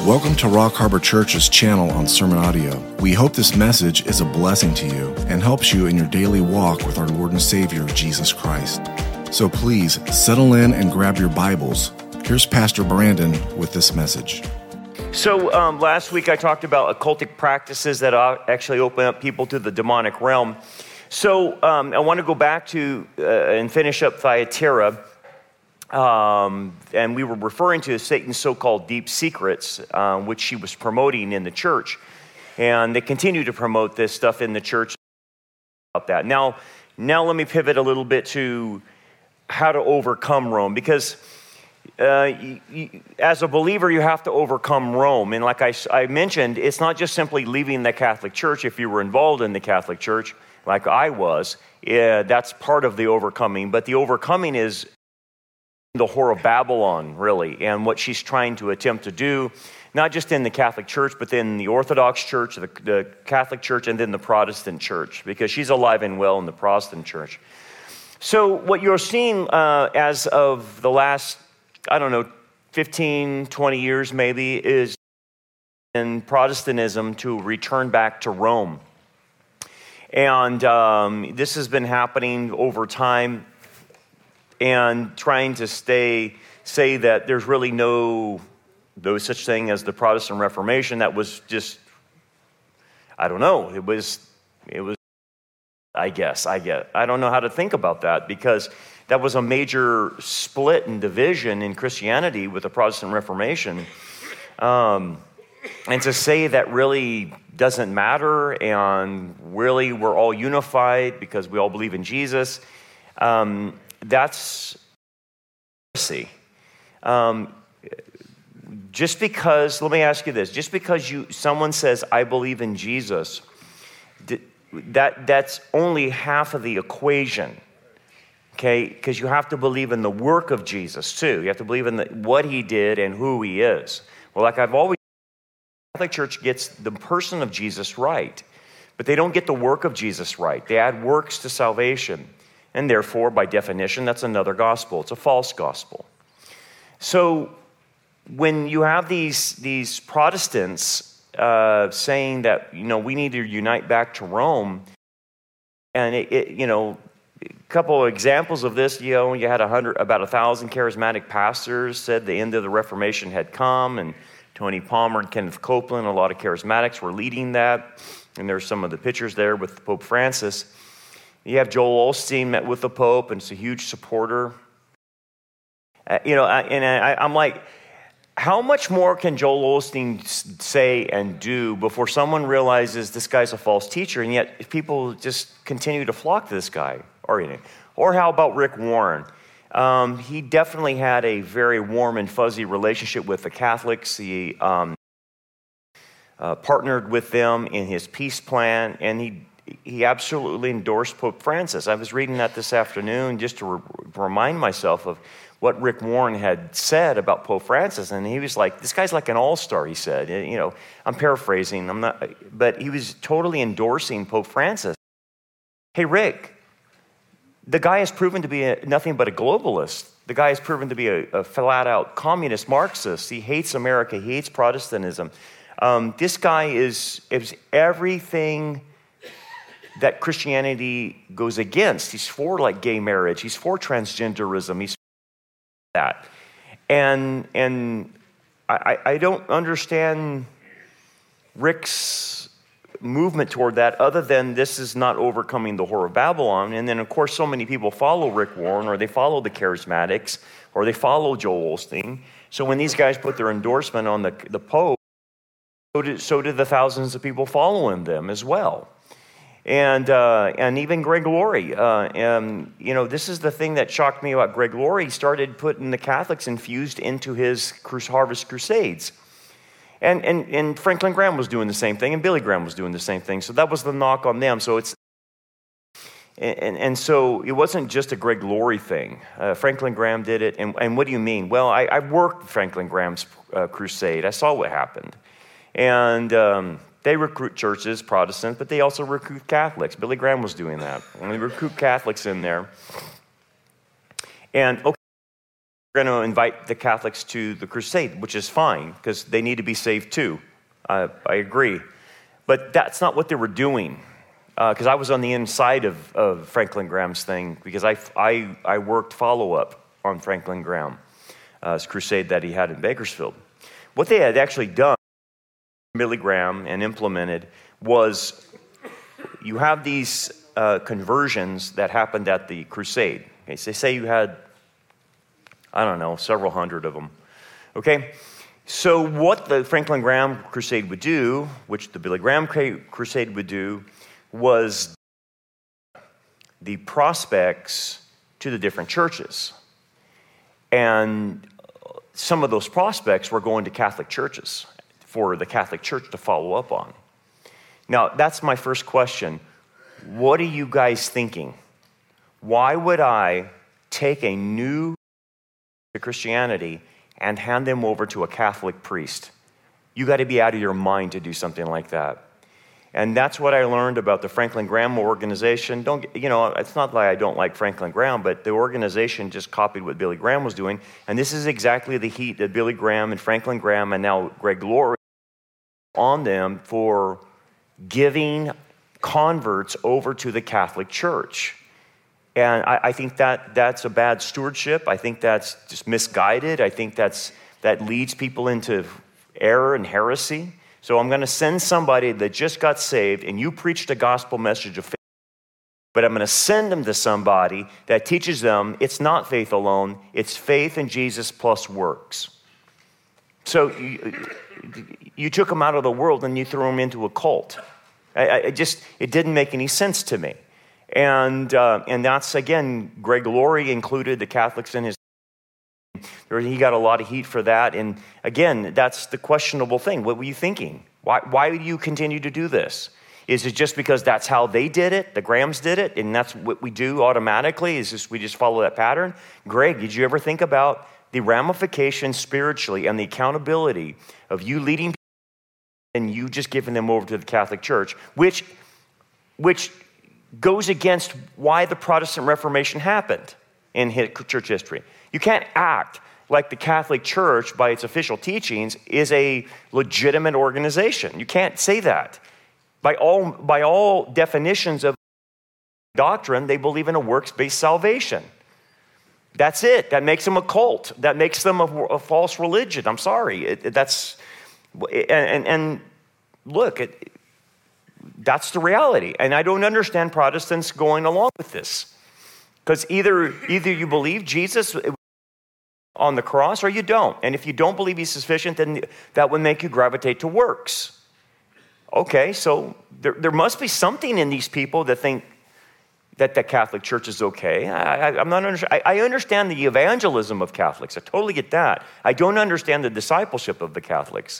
Welcome to Rock Harbor Church's channel on Sermon Audio. We hope this message is a blessing to you and helps you in your daily walk with our Lord and Savior, Jesus Christ. So please settle in and grab your Bibles. Here's Pastor Brandon with this message. So last week I talked about occultic practices that actually open up people to the demonic realm. So I want to go back to and finish up Thyatira. And we were referring to Satan's so-called deep secrets, which she was promoting in the church. And they continue to promote this stuff in the church about that. Now let me pivot a little bit to how to overcome Rome. Because as a believer, you have to overcome Rome. And like I mentioned, it's not just simply leaving the Catholic Church. If you were involved in the Catholic Church, like I was, that's part of the overcoming. But the overcoming is the whore of Babylon, really, and what she's trying to attempt to do, not just in the Catholic Church, but in the Orthodox Church, the Catholic Church, and then the Protestant Church, because she's alive and well in the Protestant Church. So what you're seeing as of the last, 15, 20 years maybe, is in Protestantism to return back to Rome. And this has been happening over time, and trying to say that there's really no such thing as the Protestant Reformation. That was just, I don't know. It was. I don't know how to think about that, because that was a major split and division in Christianity with the Protestant Reformation. And to say that really doesn't matter, and really we're all unified because we all believe in Jesus. That's heresy. Just because, let me ask you this, just because someone says, I believe in Jesus, that's only half of the equation, okay? Because you have to believe in the work of Jesus too. You have to believe in what he did and who he is. Well, like I've always said, the Catholic Church gets the person of Jesus right, but they don't get the work of Jesus right. They add works to salvation. And therefore, by definition, that's another gospel. It's a false gospel. So when you have these Protestants saying that, we need to unite back to Rome, and a couple of examples of this, you had about 1,000 charismatic pastors said the end of the Reformation had come, and Tony Palmer and Kenneth Copeland, a lot of charismatics were leading that, and there's some of the pictures there with Pope Francis. You have Joel Osteen met with the Pope, and is a huge supporter. I'm like, how much more can Joel Osteen say and do before someone realizes this guy's a false teacher, and yet people just continue to flock to this guy? Or how about Rick Warren? He definitely had a very warm and fuzzy relationship with the Catholics. He partnered with them in his peace plan, and he absolutely endorsed Pope Francis. I was reading that this afternoon just to remind myself of what Rick Warren had said about Pope Francis, and he was like, this guy's like an all-star, he said. I'm paraphrasing, but he was totally endorsing Pope Francis. Hey, Rick, the guy has proven to be nothing but a globalist. The guy has proven to be a flat-out communist Marxist. He hates America. He hates Protestantism. This guy is everything that Christianity goes against. He's for gay marriage. He's for transgenderism. He's for that. And I don't understand Rick's movement toward that, other than this is not overcoming the whore of Babylon. And then, of course, so many people follow Rick Warren, or they follow the charismatics, or they follow Joel Osteen. So when these guys put their endorsement on the Pope, so did the thousands of people following them as well. And even Greg Laurie, this is the thing that shocked me about Greg Laurie. He started putting the Catholics infused into his Harvest Crusades. And Franklin Graham was doing the same thing, and Billy Graham was doing the same thing. So that was the knock on them. So so it wasn't just a Greg Laurie thing. Franklin Graham did it. And what do you mean? Well, I worked Franklin Graham's crusade. I saw what happened. And they recruit churches, Protestants, but they also recruit Catholics. Billy Graham was doing that. And they recruit Catholics in there. And we're going to invite the Catholics to the crusade, which is fine because they need to be saved too. I agree. But that's not what they were doing. Because I was on the inside of Franklin Graham's thing because I worked follow-up on Franklin Graham's crusade that he had in Bakersfield. What they had actually done, Billy Graham, and implemented was you have these conversions that happened at the crusade. Okay, so say you had, I don't know, several hundred of them. Okay, so what the Franklin Graham crusade would do, which the Billy Graham crusade would do, was the prospects to the different churches. And some of those prospects were going to Catholic churches for the Catholic Church to follow up on. Now, that's my first question. What are you guys thinking? Why would I take a new Christianity and hand them over to a Catholic priest? You got to be out of your mind to do something like that. And that's what I learned about the Franklin Graham organization. It's not like I don't like Franklin Graham, but the organization just copied what Billy Graham was doing. And this is exactly the heat that Billy Graham and Franklin Graham and now Greg Laurie on them for giving converts over to the Catholic Church. And I think that's a bad stewardship. I think that's just misguided. I think that leads people into error and heresy. So I'm going to send somebody that just got saved, and you preached a gospel message of faith, but I'm going to send them to somebody that teaches them it's not faith alone, it's faith in Jesus plus works. So you took them out of the world and you threw them into a cult. It didn't make any sense to me. And that's, again, Greg Laurie included the Catholics in his. He got a lot of heat for that. And again, that's the questionable thing. What were you thinking? Why do you continue to do this? Is it just because that's how they did it? The Grahams did it, and that's what we do automatically? We just follow that pattern? Greg, did you ever think about the ramifications spiritually and the accountability of you leading people and you just giving them over to the Catholic Church, which goes against why the Protestant Reformation happened in church history? You can't act like the Catholic Church, by its official teachings, is a legitimate organization. You can't say that. By all definitions of doctrine, they believe in a works-based salvation. That's it. That makes them a cult. That makes them a false religion. I'm sorry. That's the reality. And I don't understand Protestants going along with this. Because either you believe Jesus on the cross or you don't. And if you don't believe he's sufficient, then that would make you gravitate to works. Okay, so there must be something in these people that think that the Catholic Church is okay. I understand the evangelism of Catholics. I totally get that. I don't understand the discipleship of the Catholics.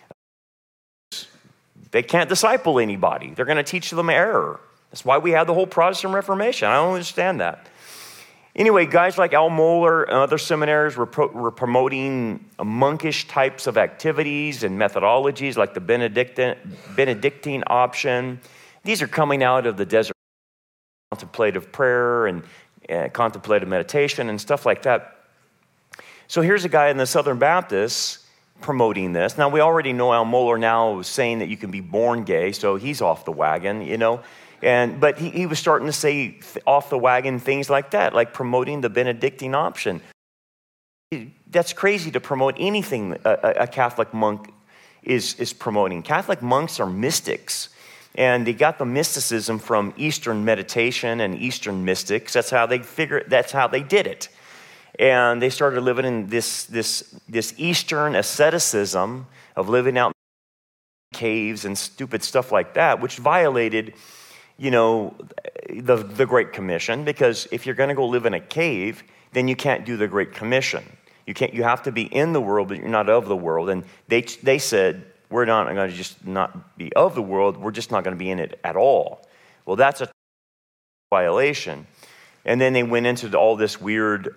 They can't disciple anybody. They're going to teach them error. That's why we have the whole Protestant Reformation. I don't understand that. Anyway, guys like Al Mohler and other seminaries were promoting monkish types of activities and methodologies like the Benedictine option. These are coming out of the desert contemplative prayer and contemplative meditation and stuff like that. So here's a guy in the Southern Baptists promoting this. Now, we already know Al Mohler now is saying that you can be born gay, so he's off the wagon, But he was starting to say off the wagon things like that, like promoting the Benedictine option. That's crazy to promote anything a Catholic monk is promoting. Catholic monks are mystics, and they got the mysticism from Eastern meditation and Eastern mystics. That's how they did it. And they started living in this Eastern asceticism of living out in caves and stupid stuff like that, which violated the Great Commission, because if you're going to go live in a cave, then you can't do the Great Commission. You have to be in the world, but you're not of the world. And they said, we're not going to just not be of the world, we're just not going to be in it at all. Well, that's a violation. And then they went into all this weird,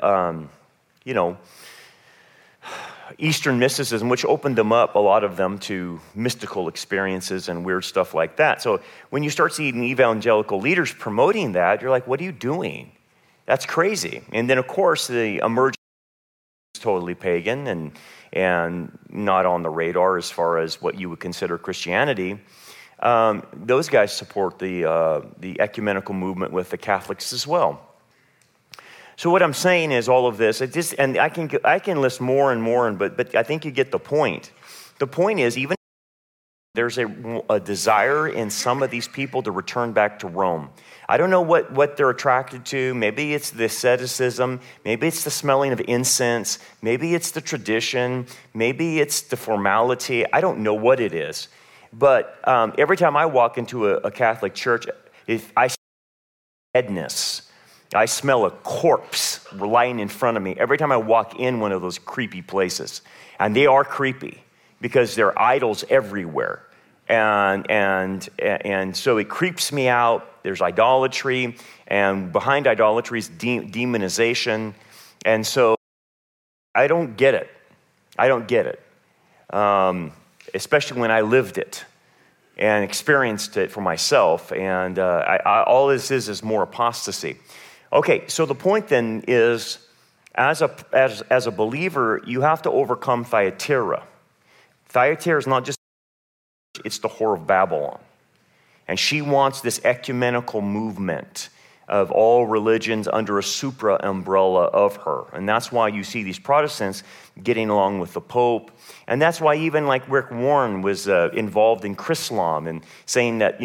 Eastern mysticism, which opened them up, a lot of them, to mystical experiences and weird stuff like that. So when you start seeing evangelical leaders promoting that, you're like, what are you doing? That's crazy. And then, of course, the emerging totally pagan and not on the radar as far as what you would consider Christianity. Those guys support the ecumenical movement with the Catholics as well. So what I'm saying is all of this, and I can list more and more, but I think you get the point. The point is, even there's a desire in some of these people to return back to Rome. I don't know what they're attracted to. Maybe it's the asceticism. Maybe it's the smelling of incense. Maybe it's the tradition. Maybe it's the formality. I don't know what it is. But every time I walk into a Catholic church, if I see deadness, I smell a corpse lying in front of me every time I walk in one of those creepy places. And they are creepy because there are idols everywhere. And so it creeps me out. There's idolatry, and behind idolatry is demonization. And so I don't get it. I don't get it, especially when I lived it and experienced it for myself. And all this is more apostasy. Okay, so the point then is, as a believer, you have to overcome Thyatira. Thyatira is not just, it's the whore of Babylon. And she wants this ecumenical movement of all religions under a supra umbrella of her. And that's why you see these Protestants getting along with the Pope. And that's why even like Rick Warren was involved in Chrislam and saying that,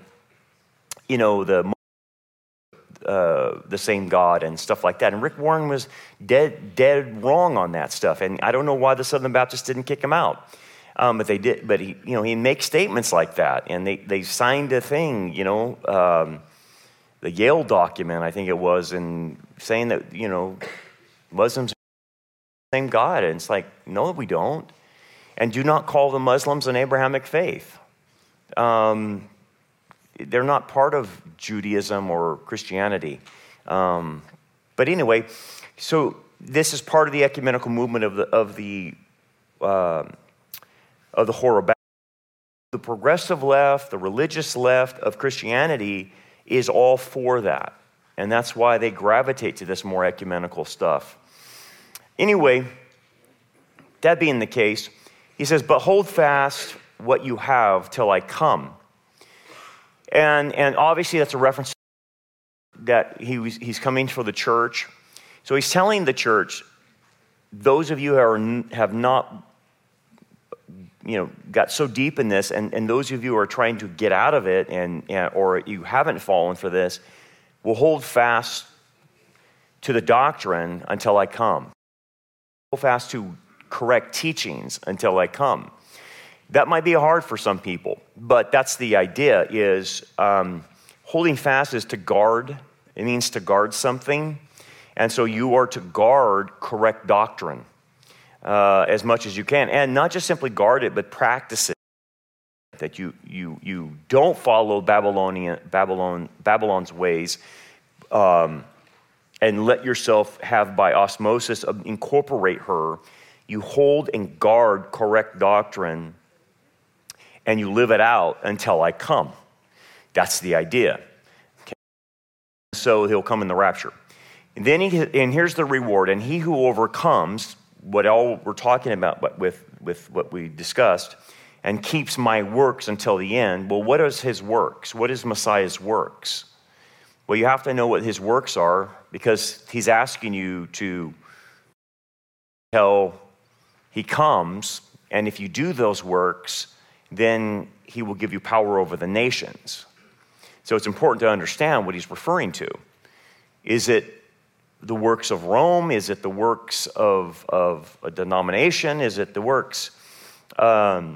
the same God and stuff like that. And Rick Warren was dead wrong on that stuff. And I don't know why the Southern Baptists didn't kick him out. But they did. But he makes statements like that. And they signed a thing, the Yale document, I think it was, and saying that, Muslims are the same God. And it's like, no, we don't. And do not call the Muslims an Abrahamic faith. They're not part of Judaism or Christianity. But anyway, so this is part of the ecumenical movement of the whore of Babylon. The progressive left, the religious left of Christianity is all for that. And that's why they gravitate to this more ecumenical stuff. Anyway, that being the case, he says, but hold fast what you have till I come. And obviously that's a reference that he's coming for the church. So he's telling the church, those of you who have not got so deep in this, and those of you who are trying to get out of it, or you haven't fallen for this, will hold fast to the doctrine until I come. Hold fast to correct teachings until I come. That might be hard for some people, but that's the idea, is holding fast is to guard. It means to guard something. And so you are to guard correct doctrine as much as you can. And not just simply guard it, but practice it. That you don't follow Babylon's ways and let yourself have by osmosis incorporate her. You hold and guard correct doctrine, and you live it out until I come. That's the idea. Okay. So he'll come in the rapture. And then here's the reward. And he who overcomes, what all we're talking about with what we discussed, and keeps my works until the end. Well, what is his works? What is Messiah's works? Well, you have to know what his works are, because he's asking you to tell he comes, and if you do those works, then he will give you power over the nations. So it's important to understand what he's referring to. Is it the works of Rome? Is it the works of a denomination? Is it the works that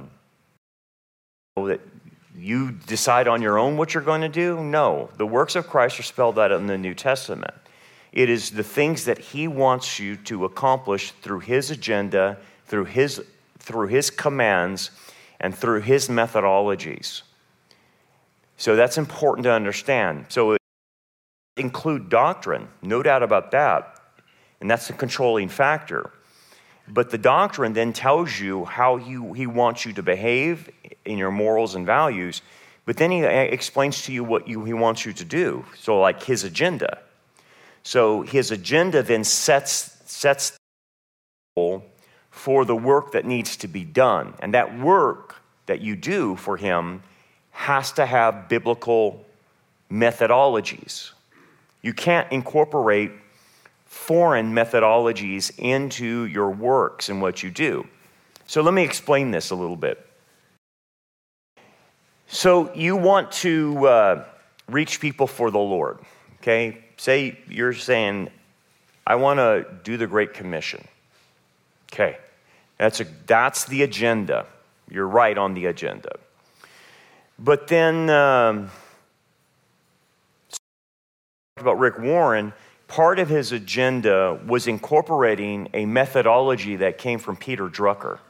you decide on your own what you're going to do? No. The works of Christ are spelled out in the New Testament. It is the things that he wants you to accomplish through his agenda, through his commands, and through his methodologies. So that's important to understand. So it include doctrine, no doubt about that. And that's the controlling factor. But the doctrine then tells you how he wants you to behave in your morals and values. But then he explains to you what he wants you to do. So like his agenda. So his agenda then sets for the work that needs to be done. And that work that you do for him has to have biblical methodologies. You can't incorporate foreign methodologies into your works and what you do. So let me explain this a little bit. So you want to reach people for the Lord, okay? Say you're saying, I want to do the Great Commission. Okay, that's the agenda. You're right on the agenda. But then, about Rick Warren, part of his agenda was incorporating a methodology that came from Peter Drucker.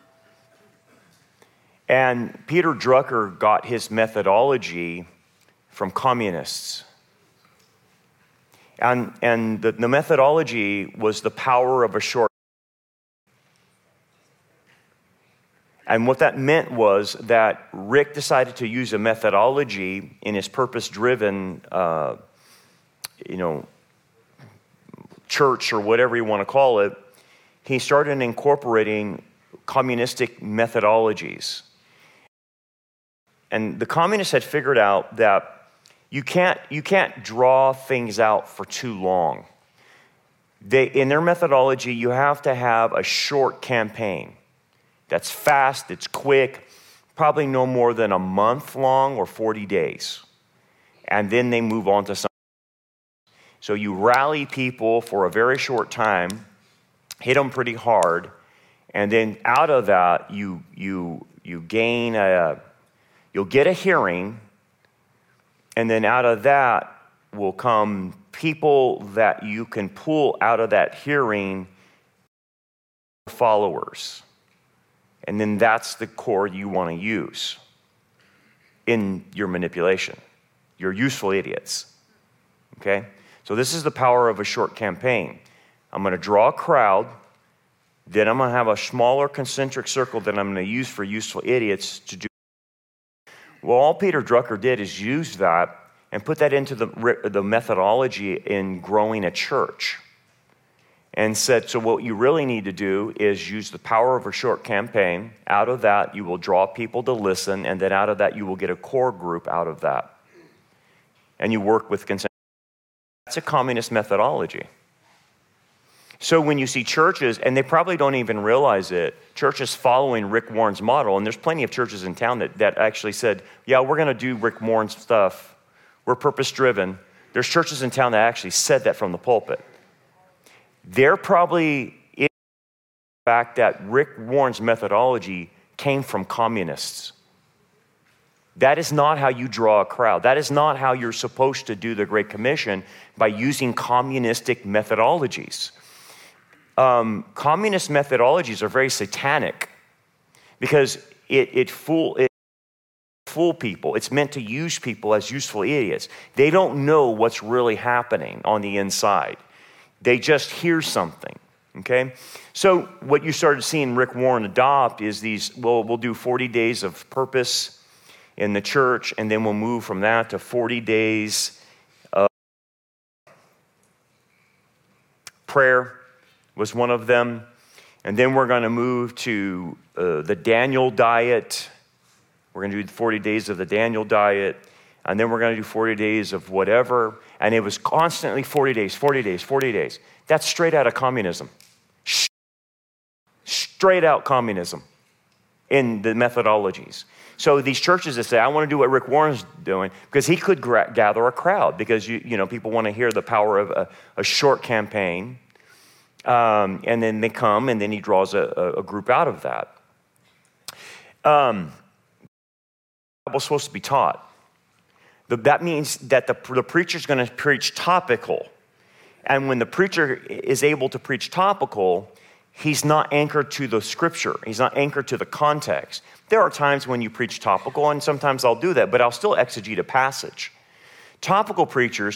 And Peter Drucker got his methodology from communists. And the methodology was the power of a short. And what that meant was that Rick decided to use a methodology in his purpose-driven, church or whatever you want to call it. He started incorporating communistic methodologies. And the communists had figured out that you can't draw things out for too long. In their methodology, you have to have a short campaign. That's fast, it's quick, probably no more than a month long or 40 days. And then they move on to something. So you rally people for a very short time, hit them pretty hard, and then out of that, you'll get a hearing, and then out of that will come people that you can pull out of that hearing, followers. And then that's the core you want to use in your manipulation. You're useful idiots, okay? So this is the power of a short campaign. I'm going to draw a crowd, then I'm going to have a smaller concentric circle that I'm going to use for useful idiots to do. Well, all Peter Drucker did is use that and put that into the methodology in growing a church. And said, so what you really need to do is use the power of a short campaign. Out of that, you will draw people to listen, and then out of that, you will get a core group out of that. And you work with consent. That's a communist methodology. So when you see churches, and they probably don't even realize it, churches following Rick Warren's model, and there's plenty of churches in town that actually said, yeah, we're going to do Rick Warren's stuff. We're purpose-driven. There's churches in town that actually said that from the pulpit. They're probably in the fact that Rick Warren's methodology came from communists. That is not how you draw a crowd. That is not how you're supposed to do the Great Commission, by using communistic methodologies. Communist methodologies are very satanic because it fool people. It's meant to use people as useful idiots. They don't know what's really happening on the inside. They just hear something, okay? So what you started seeing Rick Warren adopt is these, we'll do 40 days of purpose in the church, and then we'll move from that to 40 days of prayer was one of them. And then we're going to move to the Daniel diet. We're going to do 40 days of the Daniel diet. And then we're going to do 40 days of whatever. And it was constantly 40 days, 40 days, 40 days. That's straight out of communism. Straight out communism in the methodologies. So these churches that say, I want to do what Rick Warren's doing, because he could gather a crowd, because people want to hear the power of a short campaign. And then they come, and then he draws a group out of that. The Bible's supposed to be taught. That means that the preacher's going to preach topical. And when the preacher is able to preach topical, he's not anchored to the scripture. He's not anchored to the context. There are times when you preach topical, and sometimes I'll do that, but I'll still exegete a passage. Topical preachers,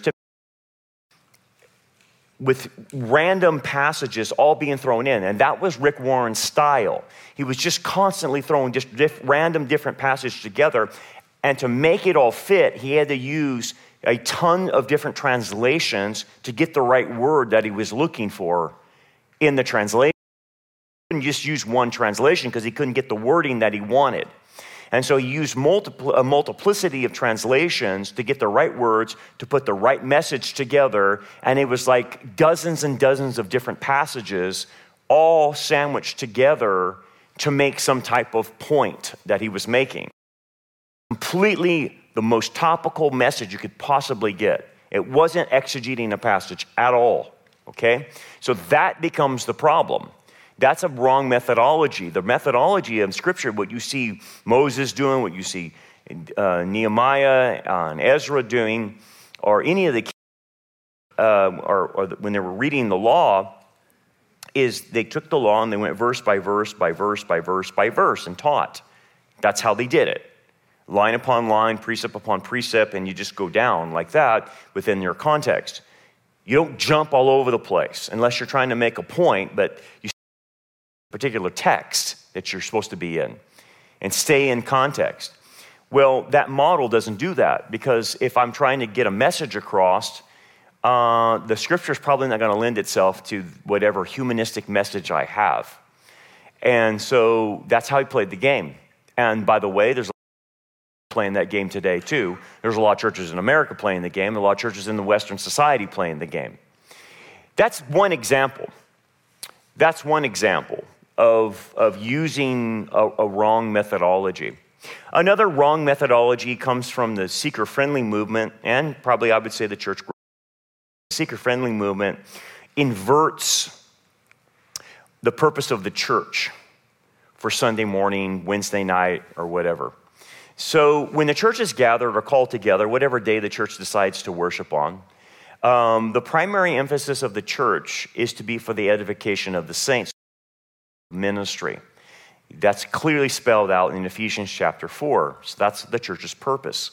with random passages all being thrown in, and that was Rick Warren's style. He was just constantly throwing just random different passages together, and to make it all fit, he had to use a ton of different translations to get the right word that he was looking for in the translation. couldn't just use one translation because he couldn't get the wording that he wanted. And so he used a multiplicity of translations to get the right words, to put the right message together. And it was like dozens and dozens of different passages all sandwiched together to make some type of point that he was making. Completely the most topical message you could possibly get. It wasn't exegeting a passage at all, okay? So that becomes the problem. That's a wrong methodology. The methodology of Scripture, what you see Moses doing, what you see Nehemiah and Ezra doing, or any of the when they were reading the law, is they took the law and they went verse by verse by verse by verse by verse and taught. That's how they did it. Line upon line, precept upon precept, and you just go down like that within your context. You don't jump all over the place unless you're trying to make a point, but you particular text that you're supposed to be in and stay in context. Well, that model doesn't do that, because if I'm trying to get a message across, the Scripture is probably not going to lend itself to whatever humanistic message I have. And so that's how he played the game. And by the way, there's a lot of playing that game today too. There's a lot of churches in America playing the game, a lot of churches in the Western society playing the game. That's one example. That's one example of using a wrong methodology. Another wrong methodology comes from the seeker-friendly movement, and probably I would say the church. The seeker-friendly movement inverts the purpose of the church for Sunday morning, Wednesday night, or whatever. So when the church is gathered or called together, whatever day the church decides to worship on, the primary emphasis of the church is to be for the edification of the saints. Ministry. That's clearly spelled out in Ephesians chapter 4. So that's the church's purpose.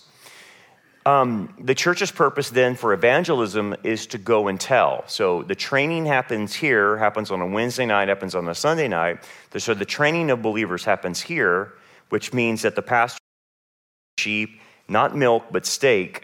The church's purpose then for evangelism is to go and tell. So the training happens here, happens on a Wednesday night, happens on a Sunday night. So the training of believers happens here, which means that the pastor sheep, not milk, but steak,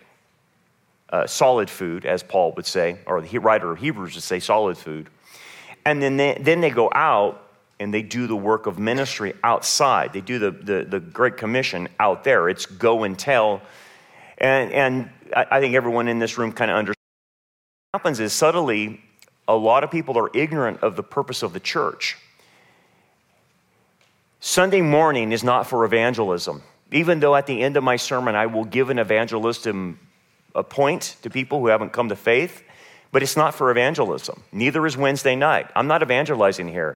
solid food, as Paul would say, or the writer of Hebrews would say solid food. And then they go out and they do the work of ministry outside. They do the Great Commission out there. It's go and tell. And I think everyone in this room kind of understands. What happens is subtly, a lot of people are ignorant of the purpose of the church. Sunday morning is not for evangelism. Even though at the end of my sermon, I will give an evangelism a point to people who haven't come to faith, but it's not for evangelism. Neither is Wednesday night. I'm not evangelizing here.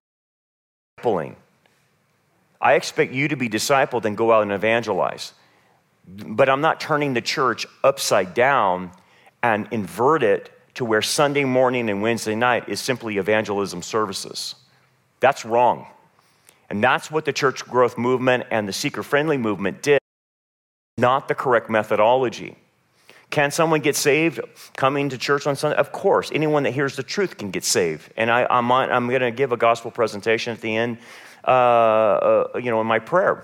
I expect you to be discipled and go out and evangelize. But I'm not turning the church upside down and invert it to where Sunday morning and Wednesday night is simply evangelism services. That's wrong. And that's what the church growth movement and the seeker-friendly movement did. Not the correct methodology. Can someone get saved coming to church on Sunday? Of course. Anyone that hears the truth can get saved. And I'm going to give a gospel presentation at the end, in my prayer.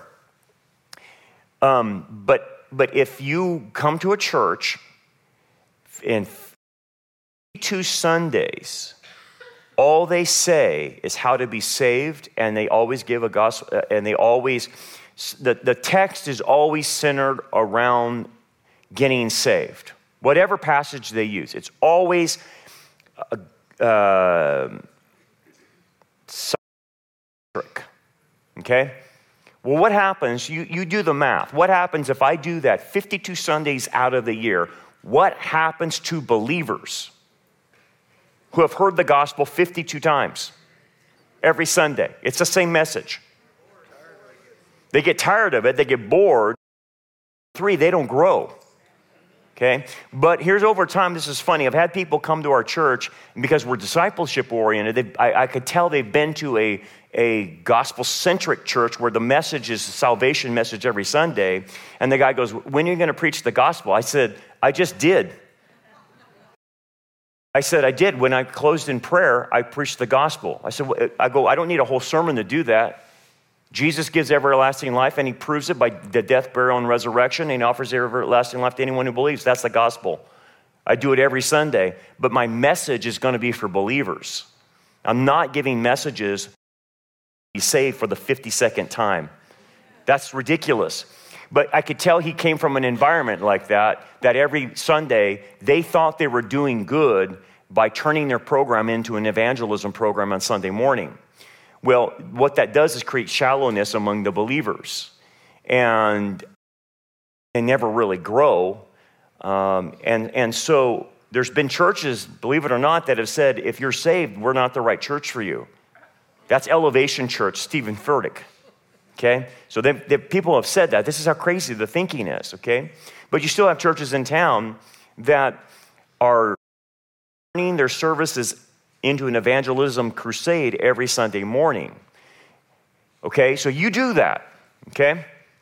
But if you come to a church and 2 Sundays, all they say is how to be saved, and they always give a gospel, and they always, the text is always centered around getting saved. Whatever passage they use, it's always okay? Well, what happens, you do the math. What happens if I do that 52 Sundays out of the year? What happens to believers who have heard the gospel 52 times every Sunday? It's the same message. They get tired of it. They get bored. 3, they don't grow. Okay? But here's over time, this is funny. I've had people come to our church, and because we're discipleship oriented, I could tell they've been to a gospel-centric church where the message is a salvation message every Sunday. And the guy goes, when are you going to preach the gospel? I said, I just did. I said, I did. When I closed in prayer, I preached the gospel. I said, I don't need a whole sermon to do that. Jesus gives everlasting life, and he proves it by the death, burial, and resurrection, and he offers everlasting life to anyone who believes. That's the gospel. I do it every Sunday, but my message is going to be for believers. I'm not giving messages be saved for the 52nd time. That's ridiculous. But I could tell he came from an environment like that every Sunday they thought they were doing good by turning their program into an evangelism program on Sunday morning. Well, what that does is create shallowness among the believers. And they never really grow. And so there's been churches, believe it or not, that have said, if you're saved, we're not the right church for you. That's Elevation Church, Stephen Furtick. Okay? So people have said that. This is how crazy the thinking is, okay? But you still have churches in town that are turning their services into an evangelism crusade every Sunday morning. Okay? So you do that, okay?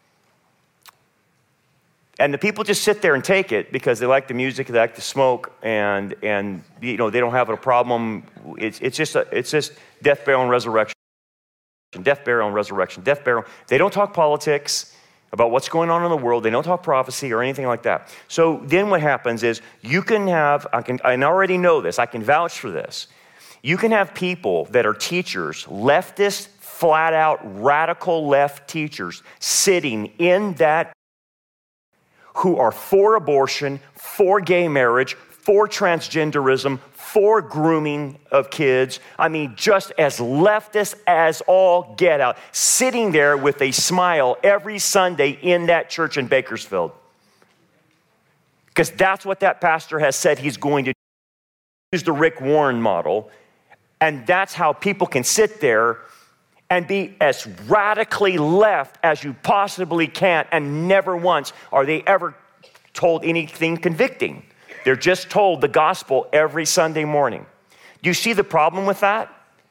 And the people just sit there and take it because they like the music, they like the smoke, and you know, they don't have a problem. It's just death, burial, and resurrection. Death, burial, and resurrection. Death, burial. They don't talk politics about what's going on in the world. They don't talk prophecy or anything like that. So then what happens is you can have, I already know this, I can vouch for this. You can have people that are teachers, leftist, flat out, radical left teachers sitting in that who are for abortion, for gay marriage, for transgenderism, for grooming of kids. I mean, just as leftist as all get out, sitting there with a smile every Sunday in that church in Bakersfield. Because that's what that pastor has said he's going to do. Use the Rick Warren model. And that's how people can sit there and be as radically left as you possibly can, and never once are they ever told anything convicting. They're just told the gospel every Sunday morning. Do you see the problem with that?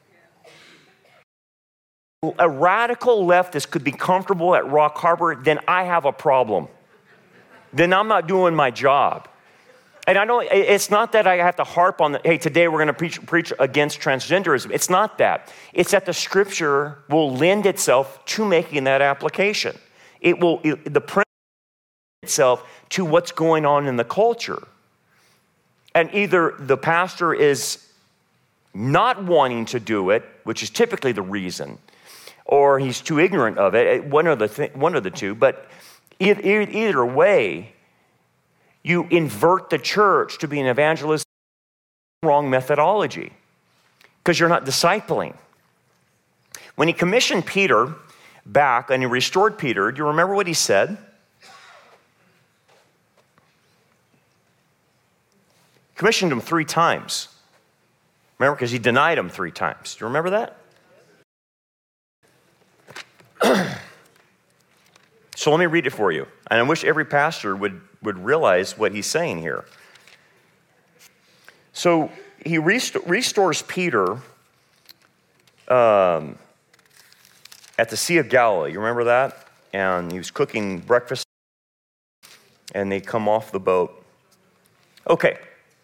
A radical leftist could be comfortable at Rock Harbor, then I have a problem. Then I'm not doing my job. And I know it's not that I have to harp on, hey, today we're going to preach against transgenderism. It's not that. It's that the scripture will lend itself to making that application. The principle itself to what's going on in the culture. And either the pastor is not wanting to do it, which is typically the reason, or he's too ignorant of it, one of the two. But either way, you invert the church to be an evangelist, wrong methodology, because you're not discipling. When he commissioned Peter back and he restored Peter, do you remember what he said? Commissioned him 3 times. Remember, because he denied him 3 times. Do you remember that? So let me read it for you. And I wish every pastor would realize what he's saying here. So he restores Peter at the Sea of Galilee. You remember that? And he was cooking breakfast, and they come off the boat. Okay.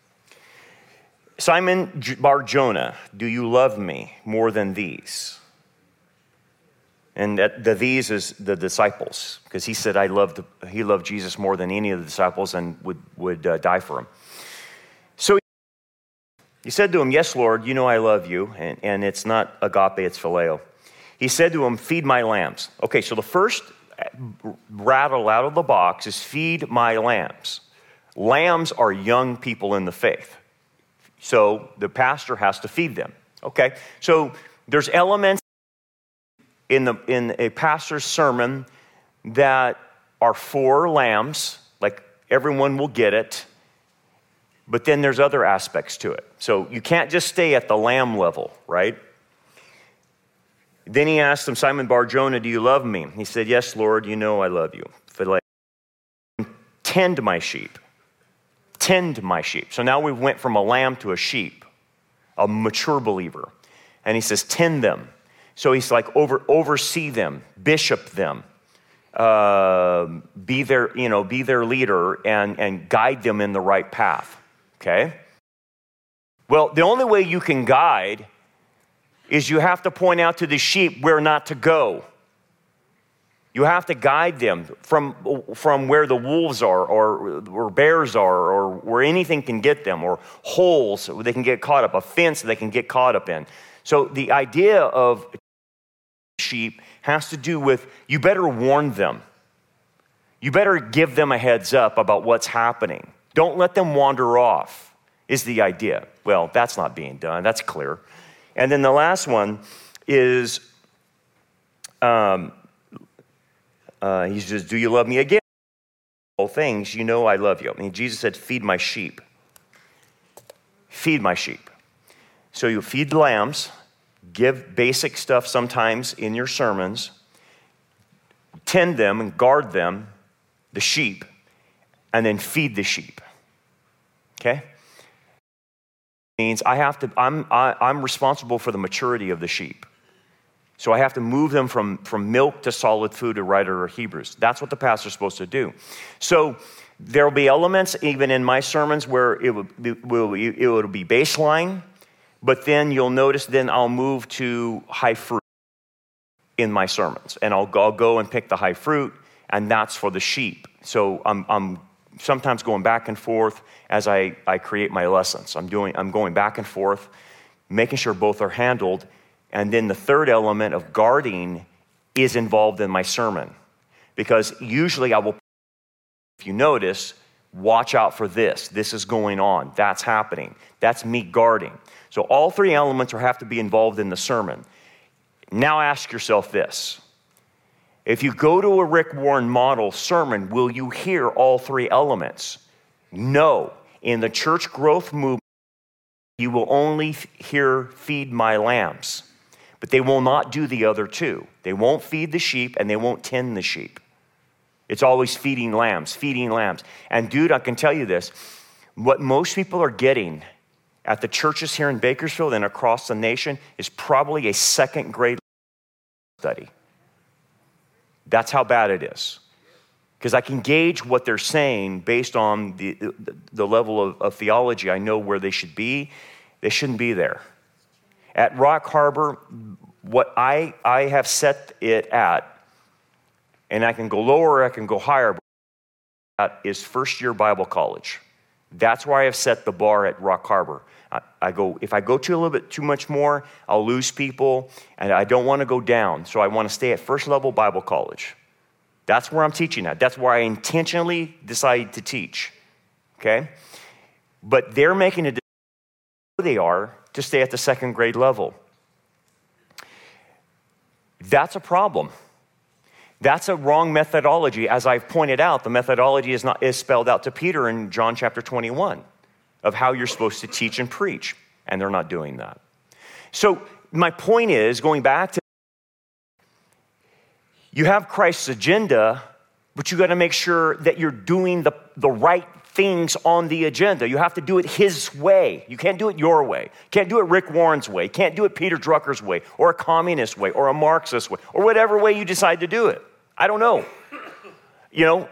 Simon Bar-Jonah, do you love me more than these? And the these is the disciples, because he said he loved Jesus more than any of the disciples and would die for him. So he said to him, yes, Lord, you know I love you, and it's not agape, it's phileo. He said to him, feed my lambs. Okay, so the first rattle out of the box is feed my lambs. Lambs are young people in the faith. So the pastor has to feed them. Okay, so there's elements in a pastor's sermon that are for lambs, like everyone will get it, but then there's other aspects to it. So you can't just stay at the lamb level, right? Then he asked him, Simon Bar-Jonah, do you love me? He said, yes, Lord, you know I love you. Tend my sheep. Tend my sheep. So now we went from a lamb to a sheep, a mature believer. And he says, tend them. So he's like, oversee them, bishop them, be their leader and guide them in the right path. Okay? Well, the only way you can guide is you have to point out to the sheep where not to go. You have to guide them from where the wolves are or bears are or where anything can get them, or holes where they can get caught up, a fence they can get caught up in. So the idea of sheep has to do with you better warn them. You better give them a heads up about what's happening. Don't let them wander off, is the idea. Well, that's not being done. That's clear. And then the last one is, he says, do you love me again? All things, you know I love you. I mean, Jesus said, feed my sheep. Feed my sheep. So you feed lambs, give basic stuff sometimes in your sermons, tend them and guard them, the sheep, and then feed the sheep. Okay? Means I'm responsible for the maturity of the sheep. So I have to move them from milk to solid food to writer or Hebrews. That's what the pastor's supposed to do. So there will be elements even in my sermons where it will be baseline, but then you'll notice then I'll move to high fruit in my sermons. And I'll go and pick the high fruit, and that's for the sheep. So I'm sometimes going back and forth as I create my lessons. I'm going back and forth, making sure both are handled. And then the third element of guarding is involved in my sermon. Because usually I will, if you notice, watch out for this. This is going on. That's happening. That's me guarding. So all three elements have to be involved in the sermon. Now ask yourself this. If you go to a Rick Warren model sermon, will you hear all three elements? No. In the church growth movement, you will only hear feed my lambs. But they will not do the other two. They won't feed the sheep and they won't tend the sheep. It's always feeding lambs, feeding lambs. And dude, I can tell you this, what most people are getting at the churches here in Bakersfield and across the nation is probably a second grade study. That's how bad it is. Because I can gauge what they're saying based on the level of theology. I know where they should be. They shouldn't be there. At Rock Harbor, what I have set it at, and I can go lower, I can go higher, but that is first-year Bible college. That's where I have set the bar at Rock Harbor. If I go to a little bit too much more, I'll lose people, and I don't want to go down. So I want to stay at first-level Bible college. That's where I'm teaching at. That's where I intentionally decide to teach. Okay? But they're making a decision who they are to stay at the second grade level. That's a problem. That's a wrong methodology. As I've pointed out, the methodology is spelled out to Peter in John chapter 21 of how you're supposed to teach and preach, and they're not doing that. So my point is, going back to, you have Christ's agenda, but you got to make sure that you're doing the right things on the agenda. You have to do it his way. You can't do it your way. You can't do it Rick Warren's way. You can't do it Peter Drucker's way, or a communist way, or a Marxist way, or whatever way you decide to do it. I don't know. You know,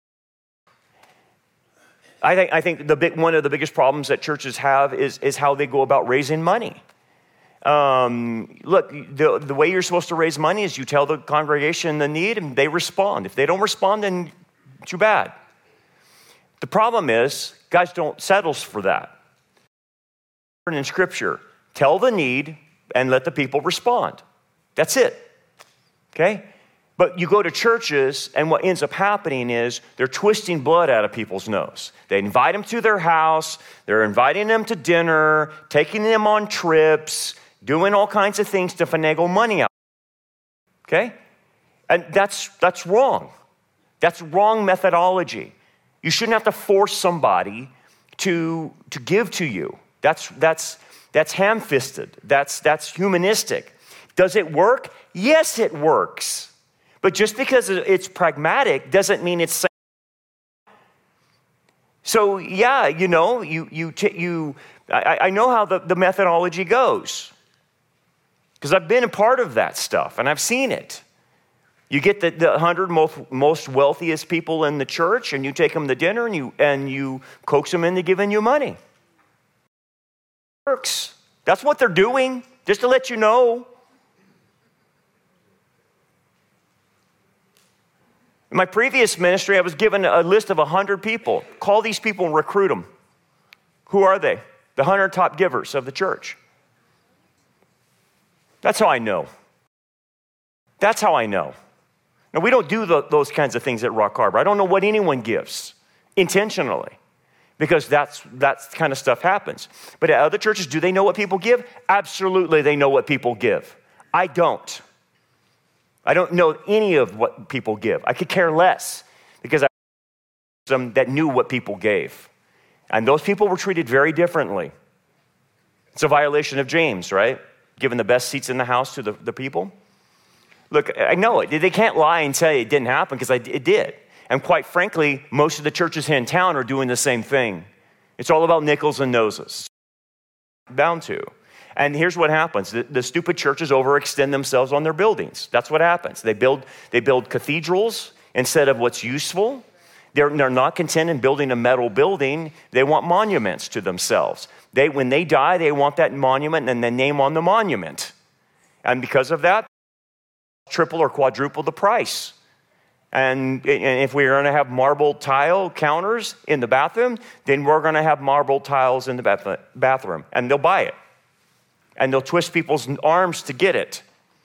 I think one of the biggest problems that churches have is how they go about raising money. Look, the way you're supposed to raise money is you tell the congregation the need and they respond. If they don't respond, then too bad. The problem is, guys don't settle for that. In Scripture, tell the need and let the people respond. That's it. Okay? But you go to churches, and what ends up happening is they're twisting blood out of people's nose. They invite them to their house, they're inviting them to dinner, taking them on trips, doing all kinds of things to finagle money out. Okay? And that's wrong. That's wrong methodology. You shouldn't have to force somebody to give to you. That's ham-fisted. That's humanistic. Does it work? Yes, it works. But just because it's pragmatic doesn't mean it's safe. So yeah, you know, I know how the methodology goes because I've been a part of that stuff and I've seen it. You get the 100 most wealthiest people in the church, and you take them to dinner, and you coax them into giving you money. It works. That's what they're doing. Just to let you know. In my previous ministry, I was given a list of 100 people. Call these people and recruit them. Who are they? The 100 top givers of the church. That's how I know. That's how I know. Now, we don't do those kinds of things at Rock Harbor. I don't know what anyone gives intentionally, because that's kind of stuff happens. But at other churches, do they know what people give? Absolutely, they know what people give. I don't. I don't know any of what people give. I could care less, because I some that knew what people gave. And those people were treated very differently. It's a violation of James, right? Giving the best seats in the house to the people. Look, I know it. They can't lie and say it didn't happen, because it did. And quite frankly, most of the churches here in town are doing the same thing. It's all about nickels and noses. Bound to. And here's what happens. The stupid churches overextend themselves on their buildings. That's what happens. They build cathedrals instead of what's useful. They're not content in building a metal building. They want monuments to themselves. When they die, they want that monument and the name on the monument. And because of that, triple or quadruple the price. And if we're going to have marble tile counters in the bathroom, then we're going to have marble tiles in the bathroom. And they'll buy it. And they'll twist people's arms to get it.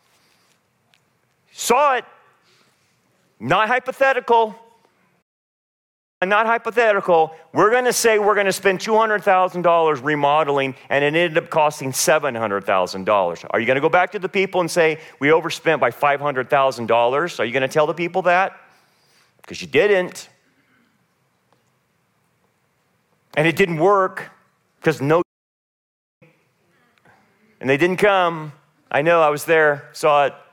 Saw it. Not hypothetical. Not hypothetical. We're going to say we're going to spend $200,000 remodeling, and it ended up costing $700,000. Are you going to go back to the people and say we overspent by $500,000? Are you going to tell the people that? Because you didn't. And it didn't work, because and they didn't come. I know, I was there, saw it.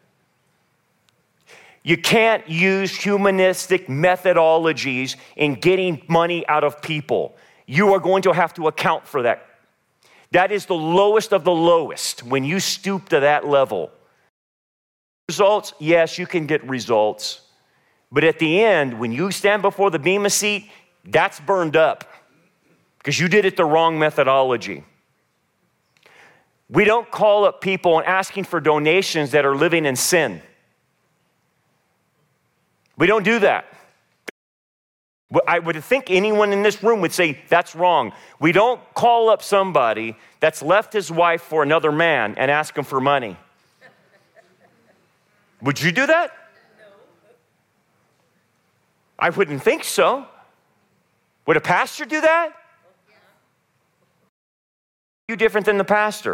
You can't use humanistic methodologies in getting money out of people. You are going to have to account for that. That is the lowest of the lowest when you stoop to that level. Results, yes, you can get results. But at the end, when you stand before the bema seat, that's burned up because you did it the wrong methodology. We don't call up people and asking for donations that are living in sin. We don't do that. I would think anyone in this room would say that's wrong. We don't call up somebody that's left his wife for another man and ask him for money. Would you do that? No. I wouldn't think so. Would a pastor do that? Yeah. You different than the pastor?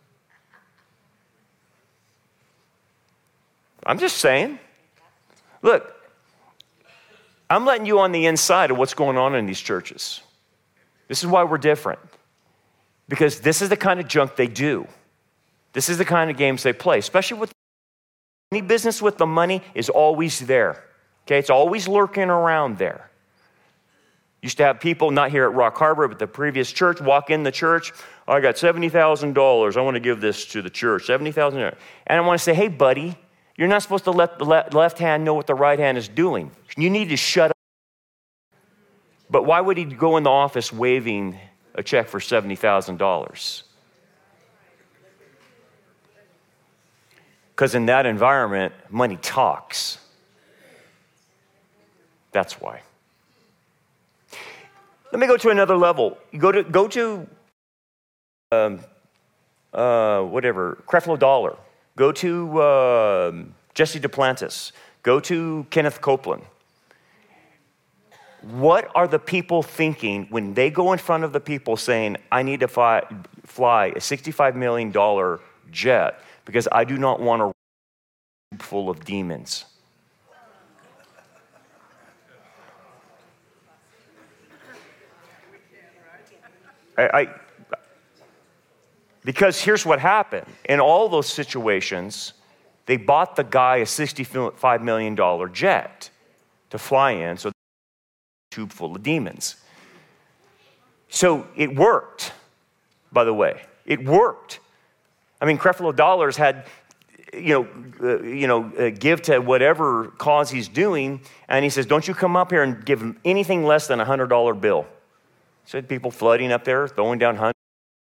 I'm just saying. Look, I'm letting you on the inside of what's going on in these churches. This is why we're different. Because this is the kind of junk they do. This is the kind of games they play, especially with any business with the money is always there. Okay, it's always lurking around there. Used to have people, not here at Rock Harbor, but the previous church, walk in the church. Oh, I got $70,000. I want to give this to the church, $70,000. And I want to say, hey, buddy, you're not supposed to let the left hand know what the right hand is doing. You need to shut up. But why would he go in the office waving a check for $70,000? Because in that environment, money talks. That's why. Let me go to another level. You go to Creflo Dollar. Go to Jesse Duplantis. Go to Kenneth Copeland. What are the people thinking when they go in front of the people saying, I need to fly a $65 million jet because I do not want a room full of demons? Because here's what happened. In all those situations, they bought the guy a $65 million jet to fly in, so a tube full of demons. So it worked, by the way. It worked. I mean, Creflo Dollars had, give to whatever cause he's doing, and he says, don't you come up here and give him anything less than a $100 bill. So people flooding up there, throwing down hundreds.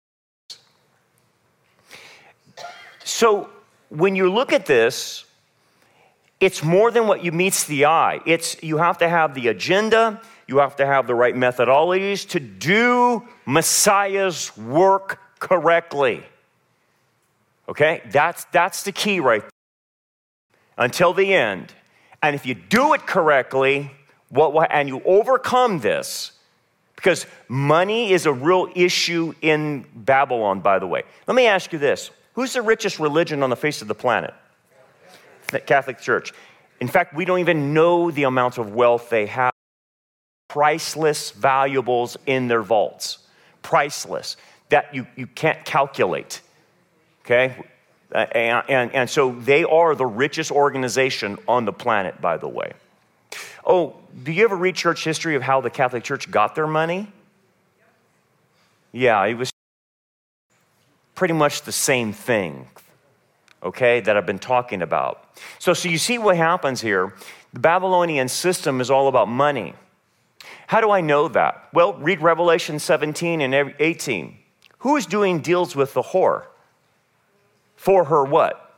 So when you look at this, it's more than what meets the eye. You have to have the agenda. You have to have the right methodologies to do Messiah's work correctly. Okay? That's the key right there. until the end. And if you do it correctly, and you overcome this, because money is a real issue in Babylon, by the way. Let me ask you this. Who's the richest religion on the face of the planet? The Catholic Church. In fact, we don't even know the amount of wealth they have. Priceless valuables in their vaults. Priceless. That you can't calculate. Okay? And so they are the richest organization on the planet, by the way. Oh, do you ever read church history of how the Catholic Church got their money? Yeah, it was pretty much the same thing, okay, that I've been talking about. So you see what happens here. The Babylonian system is all about money. How do I know that? Well, read Revelation 17 and 18. Who is doing deals with the whore? For her what?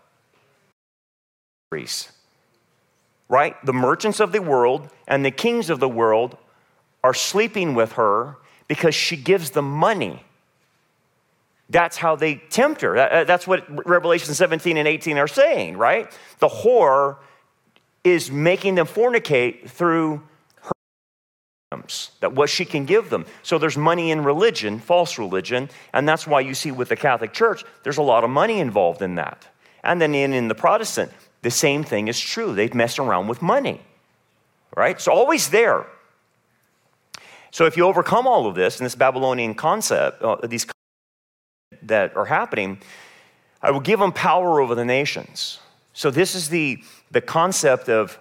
Right? The merchants of the world and the kings of the world are sleeping with her because she gives them money. That's how they tempt her. That's what Revelation 17 and 18 are saying, right? The whore is making them fornicate through her that what she can give them. So there's money in religion, false religion, and that's why you see with the Catholic Church, there's a lot of money involved in that. And then in the Protestant, the same thing is true. They've messed around with money, right? It's always there. So if you overcome all of this and this Babylonian concept, these that are happening, I will give them power over the nations. So this is the concept of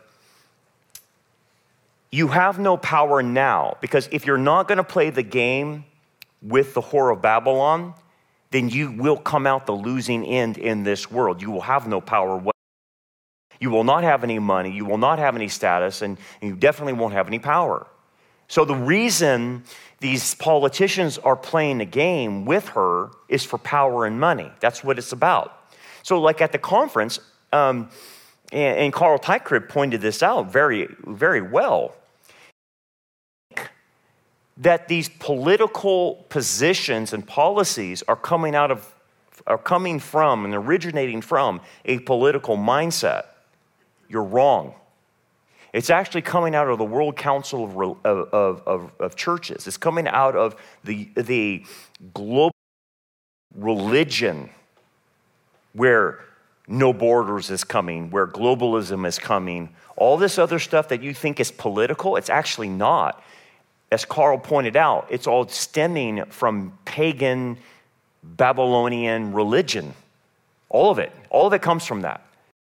you have no power now, because if you're not going to play the game with the whore of Babylon, then you will come out the losing end in this world. You will have no power whatsoever. You will not have any money, you will not have any status, and you definitely won't have any power. So the reason these politicians are playing a game with her is for power and money. That's what it's about. So like at the conference, and Carl Teichrib pointed this out very, very well, that these political positions and policies are coming from and originating from a political mindset. You're wrong. It's actually coming out of the World Council of Churches. It's coming out of the global religion where no borders is coming, where globalism is coming. All this other stuff that you think is political, it's actually not. As Carl pointed out, it's all stemming from pagan Babylonian religion. All of it comes from that.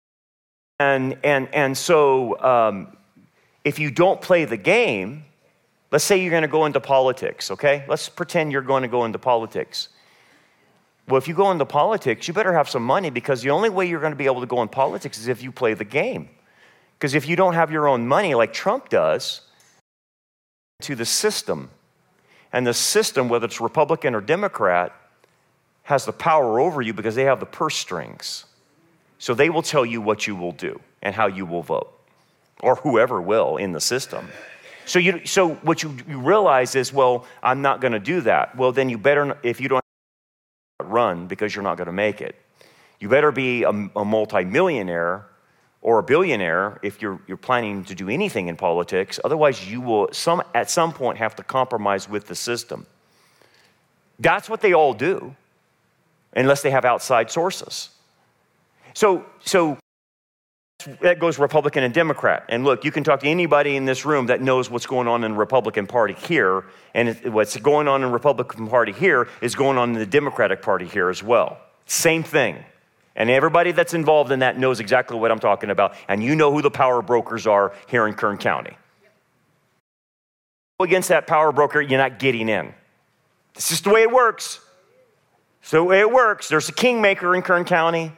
And so if you don't play the game, let's say you're going to go into politics, okay? Let's pretend you're going to go into politics. Well, if you go into politics, you better have some money, because the only way you're going to be able to go in politics is if you play the game. Because if you don't have your own money like Trump does, to the system, and the system, whether it's Republican or Democrat, has the power over you because they have the purse strings. So they will tell you what you will do and how you will vote, or whoever will in the system. So what you realize is, well, I'm not going to do that. Well, then you better, if you don't run, because you're not going to make it. You better be a multimillionaire or a billionaire if you're planning to do anything in politics. Otherwise, you will at some point have to compromise with the system. That's what they all do, unless they have outside sources. So that goes Republican and Democrat. And look, you can talk to anybody in this room that knows what's going on in the Republican Party here, and what's going on in the Republican Party here is going on in the Democratic Party here as well. Same thing. And everybody that's involved in that knows exactly what I'm talking about, and you know who the power brokers are here in Kern County. Against that power broker, you're not getting in. It's just the way it works. So the way it works. There's a kingmaker in Kern County.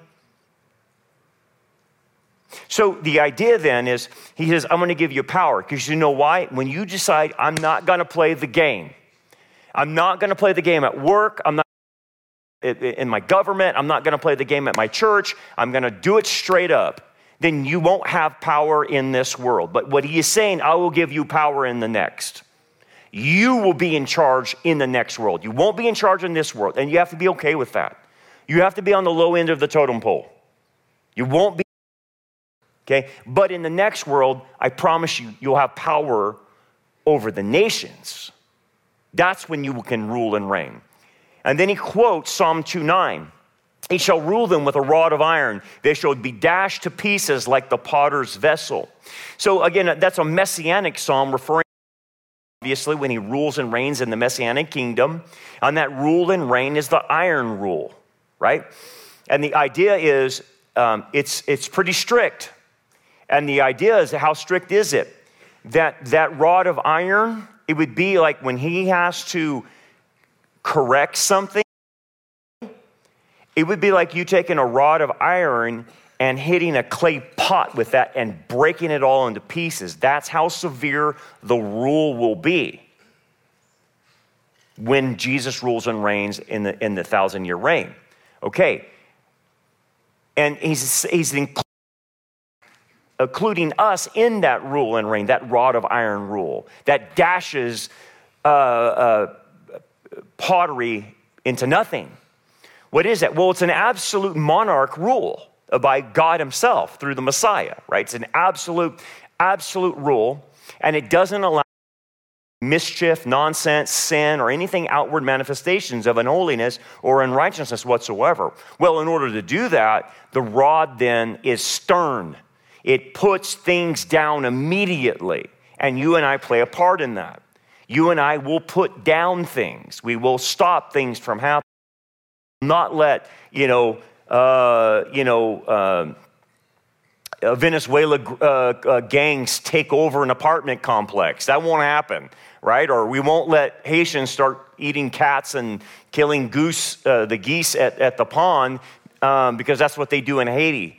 So the idea then is, he says, I'm going to give you power. Because you know why? When you decide, I'm not going to play the game. I'm not going to play the game at work. I'm not in my government. I'm not going to play the game at my church. I'm going to do it straight up. Then you won't have power in this world. But what he is saying, I will give you power in the next. You will be in charge in the next world. You won't be in charge in this world. And you have to be okay with that. You have to be on the low end of the totem pole. You won't be. Okay? But in the next world, I promise you, you'll have power over the nations. That's when you can rule and reign. And then he quotes Psalm 2:9. He shall rule them with a rod of iron. They shall be dashed to pieces like the potter's vessel. So again, that's a messianic psalm referring, obviously, when he rules and reigns in the messianic kingdom. And that rule and reign is the iron rule, right? And the idea is it's pretty strict. And the idea is, how strict is it? That rod of iron, it would be like when he has to correct something, it would be like you taking a rod of iron and hitting a clay pot with that and breaking it all into pieces. That's how severe the rule will be when Jesus rules and reigns in the 1,000-year reign. Okay. And he's including us in that rule and reign, that rod of iron rule, that dashes pottery into nothing. What is that? Well, it's an absolute monarch rule by God himself through the Messiah, right? It's an absolute rule, and it doesn't allow mischief, nonsense, sin, or anything outward manifestations of unholiness or unrighteousness whatsoever. Well, in order to do that, the rod then is stern. It puts things down immediately, and you and I play a part in that. You and I will put down things. We will stop things from happening. Not let, Venezuela gangs take over an apartment complex. That won't happen, right? Or we won't let Haitians start eating cats and killing the geese at the pond because that's what they do in Haiti.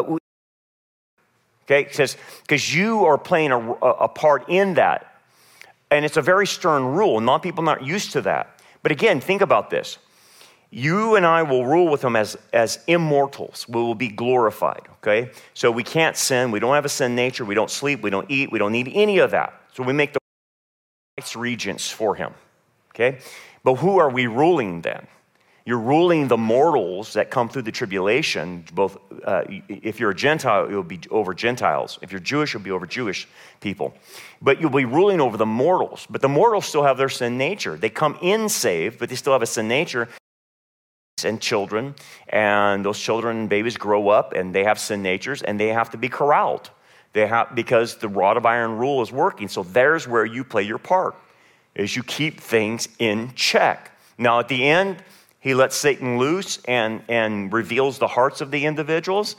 Okay, because you are playing a part in that. And it's a very stern rule. A lot of people are not used to that. But again, think about this. You and I will rule with him as immortals. We will be glorified, okay? So we can't sin. We don't have a sin nature. We don't sleep. We don't eat. We don't need any of that. So we make the vice regents for him, okay? But who are we ruling then? You're ruling the mortals that come through the tribulation. Both, if you're a Gentile, it will be over Gentiles. If you're Jewish, it'll be over Jewish people. But you'll be ruling over the mortals. But the mortals still have their sin nature. They come in saved, but they still have a sin nature. And children, and those children and babies grow up, and they have sin natures, and they have to be corralled. Because the rod of iron rule is working. So there's where you play your part, is you keep things in check. Now at the end, he lets Satan loose and reveals the hearts of the individuals,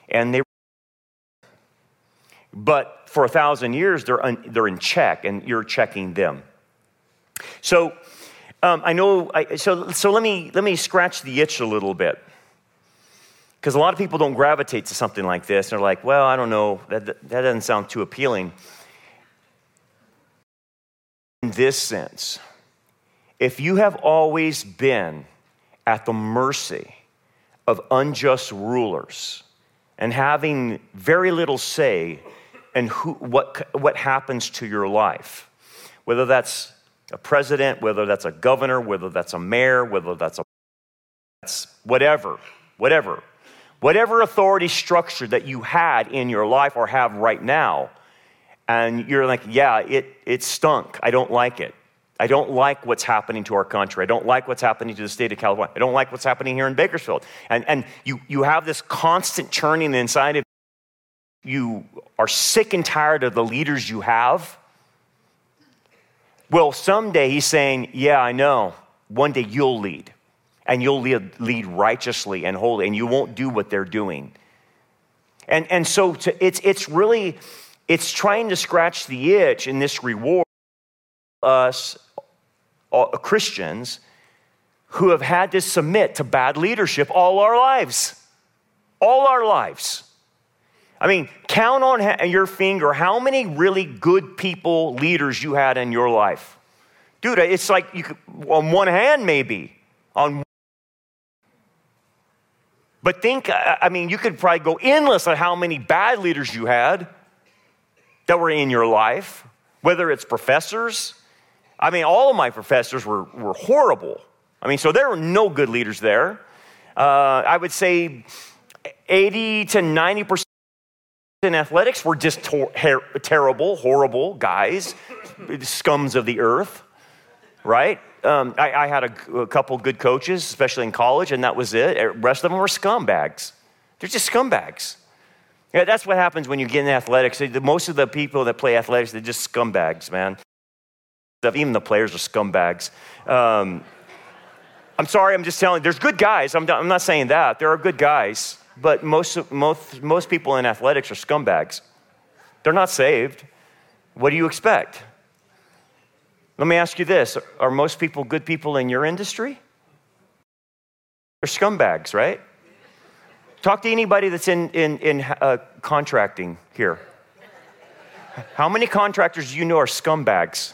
but for 1,000 years they're in check, and you're checking them. So. I know. So let me scratch the itch a little bit, because a lot of people don't gravitate to something like this. They're like, "Well, I don't know. That doesn't sound too appealing." In this sense, if you have always been at the mercy of unjust rulers and having very little say in what happens to your life, whether that's a president, whether that's a governor, whether that's a mayor, whether that's whatever authority structure that you had in your life or have right now, and you're like, yeah, it stunk. I don't like it. I don't like what's happening to our country. I don't like what's happening to the state of California. I don't like what's happening here in Bakersfield. And you have this constant churning inside of you. You are sick and tired of the leaders you have. Well, someday he's saying, yeah, I know. One day you'll lead. And you'll lead righteously and holy. And you won't do what they're doing. And so it's trying to scratch the itch in this reward us Christians who have had to submit to bad leadership all our lives. All our lives. I mean, count on your finger how many really good people, leaders you had in your life. Dude, it's like you could, on one hand maybe. But think, you could probably go endless on how many bad leaders you had that were in your life, whether it's professors. All of my professors were horrible. So there were no good leaders there. I would say 80 to 90% in athletics were just terrible, horrible guys, scums of the earth, right? I had a couple good coaches, especially in college, and that was it. The rest of them were scumbags. They're just scumbags. Yeah, that's what happens when you get in athletics. Most of the people that play athletics, they're just scumbags, man. Even the players are scumbags. I'm sorry, I'm just telling you, there's good guys. I'm not saying that. There are good guys. But most people in athletics are scumbags. They're not saved. What do you expect? Let me ask you this. Are most people good people in your industry? They're scumbags, right? Talk to anybody that's in contracting here. How many contractors do you know are scumbags?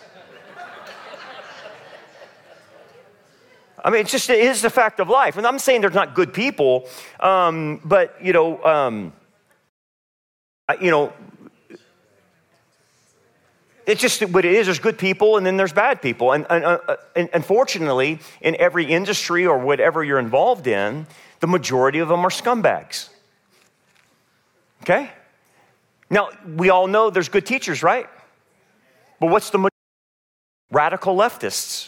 I mean, it is the fact of life. And I'm saying there's not good people, but, it's just what it is. There's good people and then there's bad people. And unfortunately, in every industry or whatever you're involved in, the majority of them are scumbags. Okay? Now, we all know there's good teachers, right? But what's the majority? Radical leftists.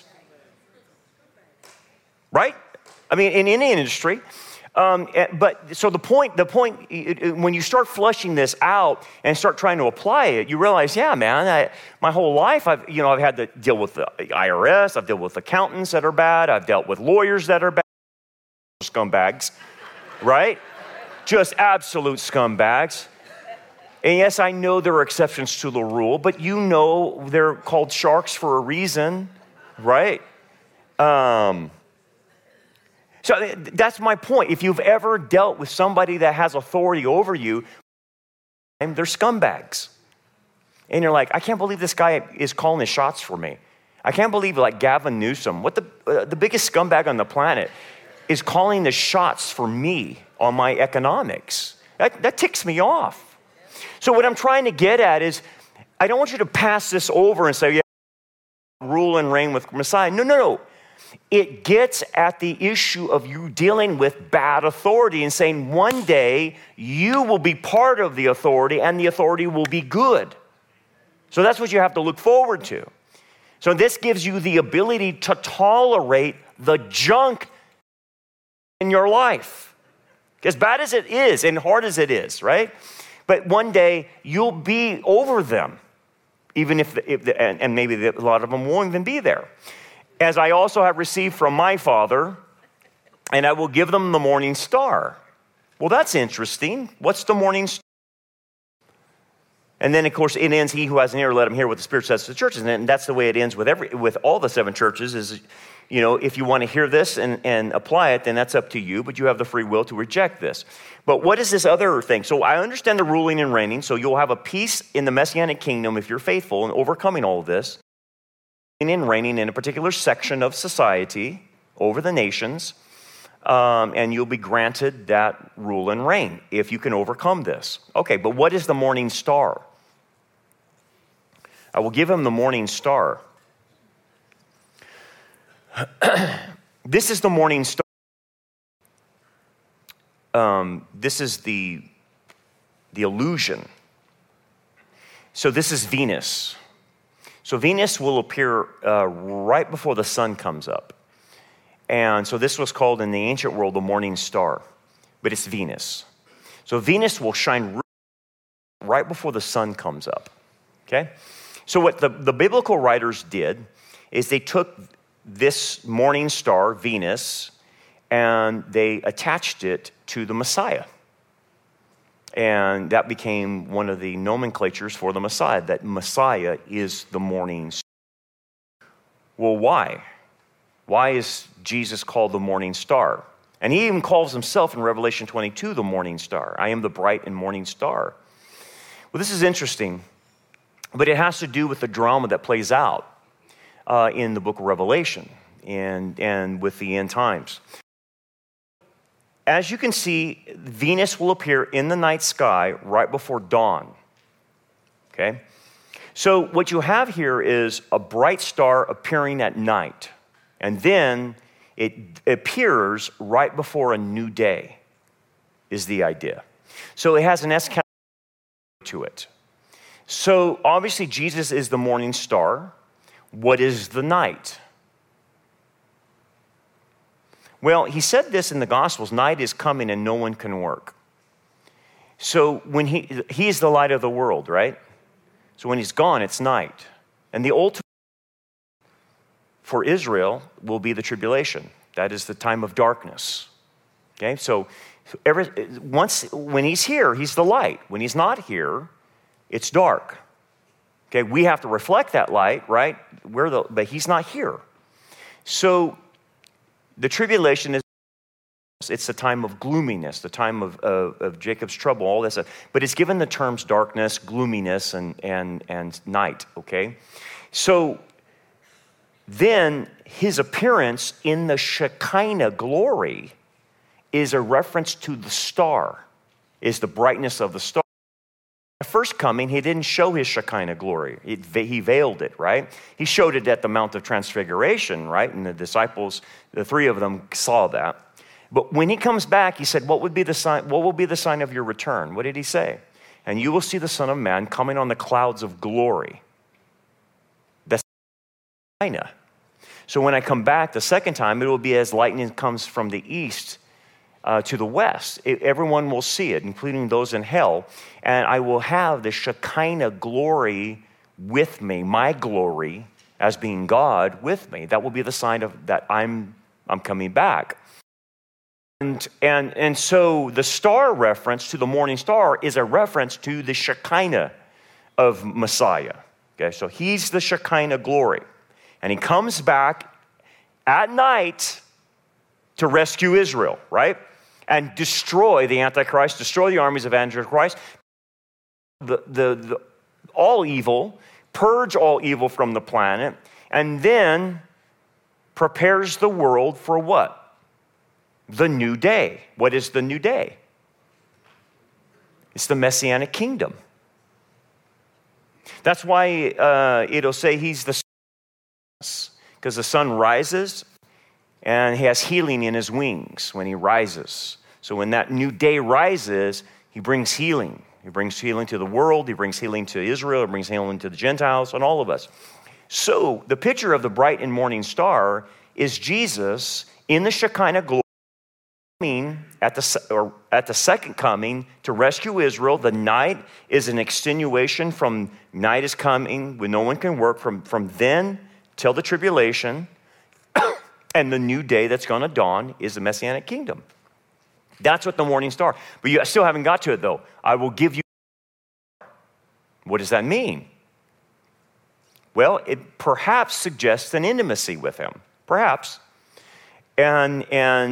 Right? I mean, in any industry. But so the point, when you start flushing this out and start trying to apply it, you realize, yeah, man, my whole life I've had to deal with the IRS, I've dealt with accountants that are bad, I've dealt with lawyers that are bad, scumbags, right? Just absolute scumbags. And yes, I know there are exceptions to the rule, but they're called sharks for a reason, right? So that's my point. If you've ever dealt with somebody that has authority over you, they're scumbags. And you're like, I can't believe this guy is calling the shots for me. I can't believe like Gavin Newsom, what the biggest scumbag on the planet, is calling the shots for me on my economics. That ticks me off. So what I'm trying to get at is, I don't want you to pass this over and say, yeah, rule and reign with Messiah. No. It gets at the issue of you dealing with bad authority and saying one day you will be part of the authority and the authority will be good. So that's what you have to look forward to. So this gives you the ability to tolerate the junk in your life. As bad as it is and hard as it is, right? But one day you'll be over them, even if maybe a lot of them won't even be there. As I also have received from my Father, and I will give them the morning star. Well, that's interesting. What's the morning star? And then, of course, it ends, he who has an ear, let him hear what the Spirit says to the churches. And that's the way it ends with all the 7 churches is, if you want to hear this and apply it, then that's up to you, but you have the free will to reject this. But what is this other thing? So I understand the ruling and reigning, so you'll have a peace in the Messianic kingdom if you're faithful in overcoming all of this. And reigning in a particular section of society over the nations, and you'll be granted that rule and reign if you can overcome this. Okay, but what is the morning star? I will give him the morning star. This is the morning star. This is the illusion. So this is Venus. So Venus will appear right before the sun comes up. And so this was called in the ancient world the morning star, but it's Venus. So Venus will shine right before the sun comes up, okay? So what the biblical writers did is they took this morning star, Venus, and they attached it to the Messiah. And that became one of the nomenclatures for the Messiah, that Messiah is the morning star. Well, why? Why is Jesus called the morning star? And he even calls himself in Revelation 22 the morning star. I am the bright and morning star. Well, this is interesting, but it has to do with the drama that plays out in the book of Revelation and with the end times. As you can see, Venus will appear in the night sky right before dawn, okay? So what you have here is a bright star appearing at night, and then it appears right before a new day, is the idea. So it has an eschatology to it. So obviously Jesus is the morning star. What is the night? Well, he said this in the Gospels, night is coming and no one can work. So when he is the light of the world, right? So when he's gone, it's night. And the ultimate for Israel will be the tribulation. That is the time of darkness. Okay, so when he's here, he's the light. When he's not here, it's dark. Okay, we have to reflect that light, right? But he's not here. So the tribulation it's the time of gloominess, the time of Jacob's trouble, all this stuff. But it's given the terms darkness, gloominess, and night, okay? So then his appearance in the Shekinah glory is a reference to the star, is the brightness of the star. The first coming, he didn't show his Shekinah glory. He veiled it, right? He showed it at the Mount of Transfiguration, right? And the disciples, the three of them saw that. But when he comes back, he said, what will be the sign of your return? What did he say? And you will see the Son of Man coming on the clouds of glory. That's Shekinah. So when I come back the second time, it will be as lightning comes from the east to the west. Everyone will see it, including those in hell. And I will have the Shekinah glory with me, my glory as being God with me. That will be the sign of that I'm coming back. And so the star reference to the morning star is a reference to the Shekinah of Messiah. Okay, so he's the Shekinah glory. And he comes back at night to rescue Israel, right? And destroy the Antichrist, destroy the armies of Antichrist, all evil, purge all evil from the planet, and then prepares the world for what? The new day. What is the new day? It's the Messianic kingdom. That's why it'll say he's the sun, because the sun rises and he has healing in his wings when he rises. So when that new day rises, he brings healing. He brings healing to the world. He brings healing to Israel. He brings healing to the Gentiles and all of us. So the picture of the bright and morning star is Jesus in the Shekinah glory at the second coming to rescue Israel. The night is an extenuation from night is coming when no one can work from then till the tribulation. And the new day that's going to dawn is the Messianic kingdom. That's what the morning star. But you still haven't got to it, though. I will give you. What does that mean? Well, it perhaps suggests an intimacy with him. Perhaps. And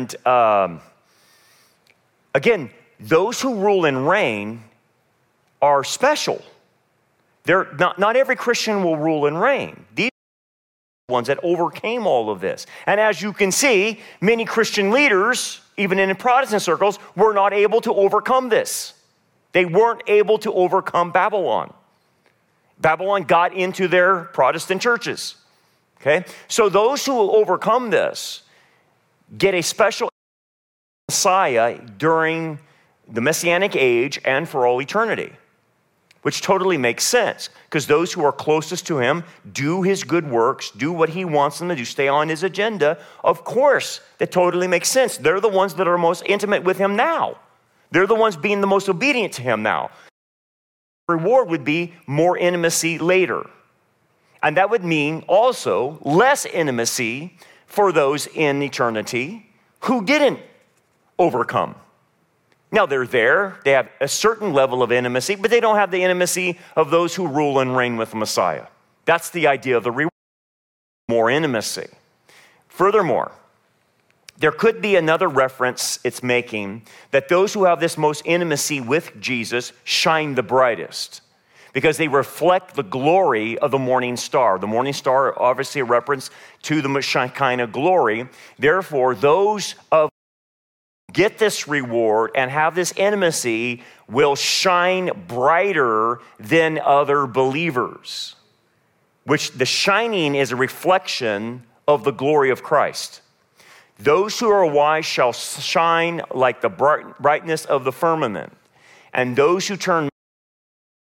again, those who rule and reign are special. They're not every Christian will rule and reign. These ones that overcame all of this. And as you can see, many Christian leaders, even in Protestant circles, were not able to overcome this. They weren't able to overcome Babylon. Babylon got into their Protestant churches. Okay? So those who will overcome this get a special Messiah during the Messianic age and for all eternity. Which totally makes sense, because those who are closest to him do his good works, do what he wants them to do, stay on his agenda. Of course, that totally makes sense. They're the ones that are most intimate with him now. They're the ones being the most obedient to him now. The reward would be more intimacy later. And that would mean also less intimacy for those in eternity who didn't overcome. Now, they're there. They have a certain level of intimacy, but they don't have the intimacy of those who rule and reign with the Messiah. That's the idea of the reward, more intimacy. Furthermore, there could be another reference it's making that those who have this most intimacy with Jesus shine the brightest because they reflect the glory of the morning star. The morning star, obviously a reference to the Shekinah glory. Therefore, those of get this reward and have this intimacy will shine brighter than other believers, which the shining is a reflection of the glory of Christ. Those who are wise shall shine like the brightness of the firmament, and those who turn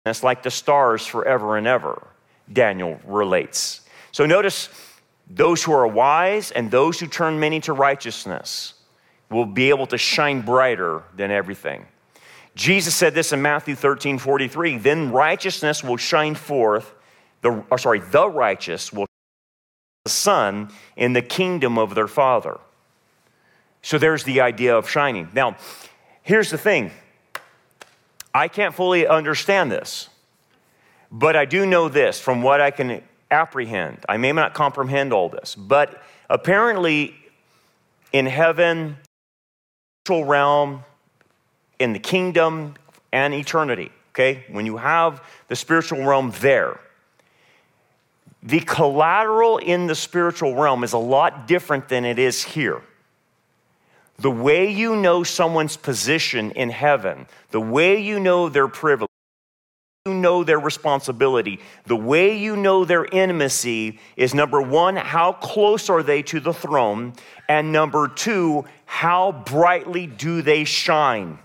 It's like the stars forever and ever, Daniel relates. So notice, those who are wise and those who turn many to righteousness will be able to shine brighter than everything. Jesus said this in Matthew 13:43, then righteousness will shine forth, the righteous will shine the sun in the kingdom of their Father. So there's the idea of shining. Now, here's the thing. I can't fully understand this, but I do know this from what I can apprehend. I may not comprehend all this, but apparently in heaven, spiritual realm, in the kingdom, and eternity, okay? When you have the spiritual realm there, the collateral in the spiritual realm is a lot different than it is here. The way you know someone's position in heaven, the way you know their privilege, you know their responsibility, the way you know their intimacy is, number one, how close are they to the throne? And number two, how brightly do they shine?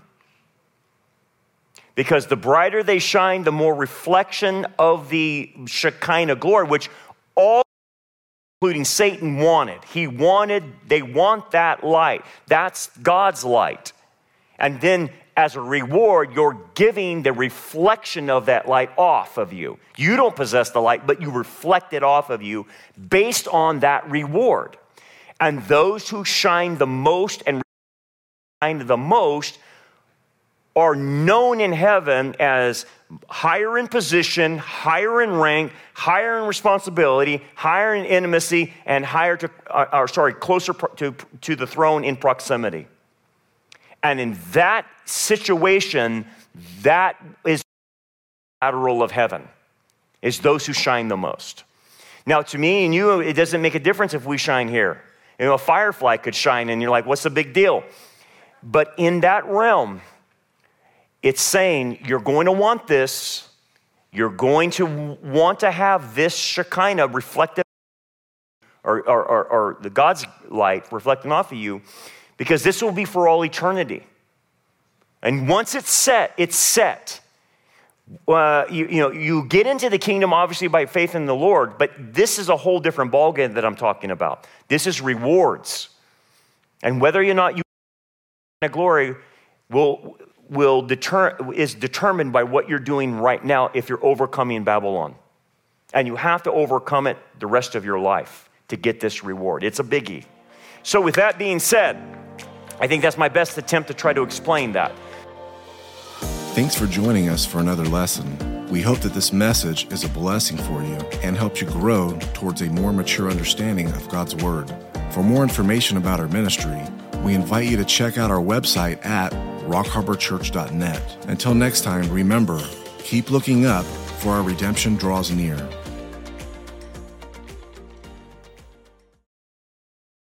Because the brighter they shine, the more reflection of the Shekinah glory, which all, including Satan, wanted. They want that light. That's God's light. And then as a reward, you're giving the reflection of that light off of you. You don't possess the light, but you reflect it off of you based on that reward. And those who shine the most and shine the most are known in heaven as higher in position, higher in rank, higher in responsibility, higher in intimacy, and closer to the throne in proximity. And in that situation, that is the collateral of heaven, is those who shine the most. Now, to me and you, it doesn't make a difference if we shine here. You know, a firefly could shine, and you're like, what's the big deal? But in that realm, it's saying you're going to want this. You're going to want to have this Shekinah reflected, or the God's light reflecting off of you, because this will be for all eternity. And once it's set, it's set. You get into the kingdom obviously by faith in the Lord, but this is a whole different ballgame that I'm talking about. This is rewards, and whether or not you glory is determined by what you're doing right now if you're overcoming Babylon. And you have to overcome it the rest of your life to get this reward. It's a biggie. So with that being said, I think that's my best attempt to try to explain that. Thanks for joining us for another lesson. We hope that this message is a blessing for you and helps you grow towards a more mature understanding of God's Word. For more information about our ministry, we invite you to check out our website at rockharborchurch.net. Until next time, remember, keep looking up, for our redemption draws near.